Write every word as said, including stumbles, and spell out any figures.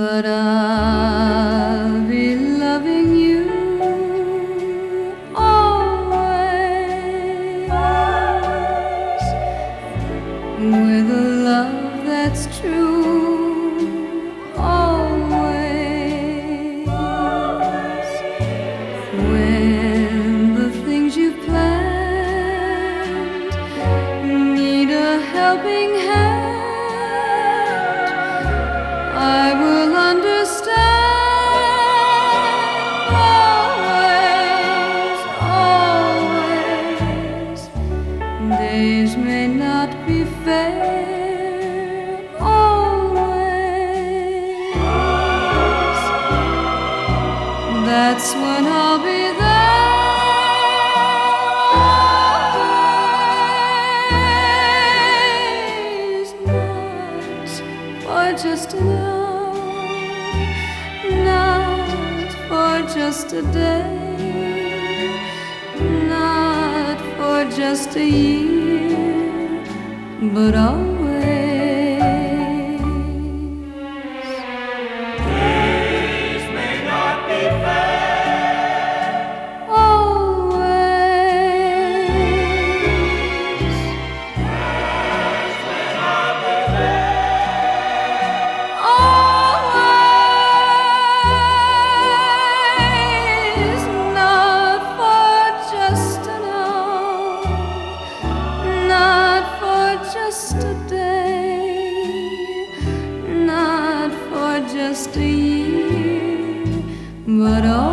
but I'll be loving you always, with a love that's true, always. When the things you've planned need a helping hand, I will understand. Always, always. Days may not be fair, always. That's when I'll be there, always. Not for just an hour, not for just a day, not for just a year, but always. Days may not be fair, Always. that's when I'll be there. Always. Not for just an hour, not for just a day, not for just a year, but always.